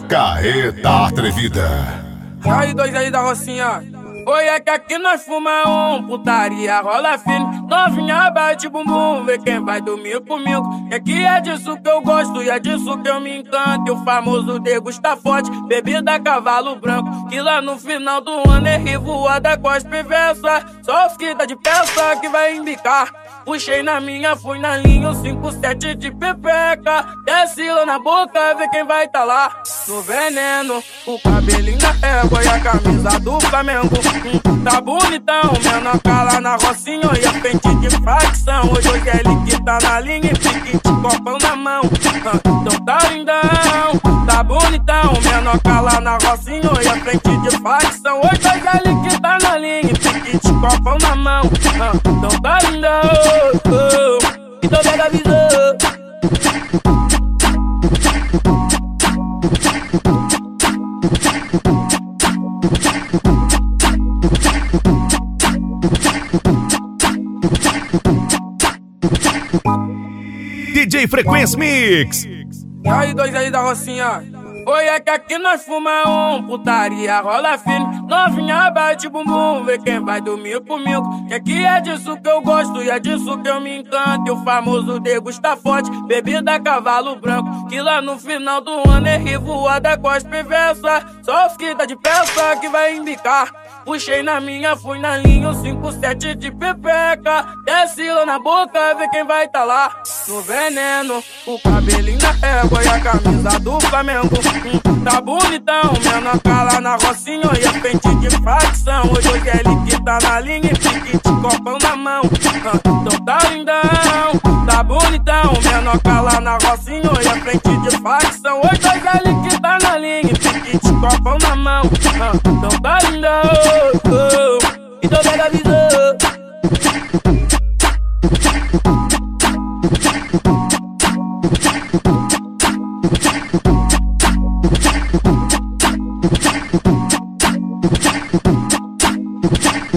Carreta Atrevida. E aí, dois aí da Rocinha. Oi, é que aqui nós fuma putaria rola firme. Novinha bate bumbum, vê quem vai dormir comigo. E aqui é disso que eu gosto e é disso que eu me encanto. E o famoso degusta forte, bebida cavalo branco. Que lá no final do ano é revoada, cospe versa. Só os que tá de peça que vai embicar. Puxei na minha, fui na linha, o 5-7 de pepeca. Desce lá na boca, vê quem vai tá lá. No veneno, o cabelinho da égua e a camisa do Flamengo. Tá bonitão, menor cala na Rocinha e a frente de facção. Hoje é ele que tá na linha e pique de copão na mão. Então tá lindão, tá bonitão, menor cala na Rocinha e a frente de facção. Hoje é ele que tá na linha e pique de copão na mão. Então tá lindão, então pega a visão. DJ Frequência Mix. E aí, dois aí da Rocinha. Oi, é que aqui nós fuma putaria rola firme. Novinha bate bumbum, vê quem vai dormir comigo. Que aqui é disso que eu gosto e é disso que eu me encanto. E o famoso degusta forte, bebida cavalo branco. Que lá no final do ano é revoada, cospe versa. Só os que tá de peça que vai embicar. Puxei na minha, fui na linha, o 5-7 de pepeca. Desce lá na boca, vê quem vai tá lá. No veneno, o cabelinho da égua e a camisa do Flamengo. Tá bonitão, menor cala na Rocinha e a frente de facção. Hoje é ele que tá na linha e pique de copão na mão. Então tá lindão, tá bonitão, menor cala na Rocinha e a frente de facção. Hoje é ele que tá na linha e pique de copão na mão. Então tá lindão.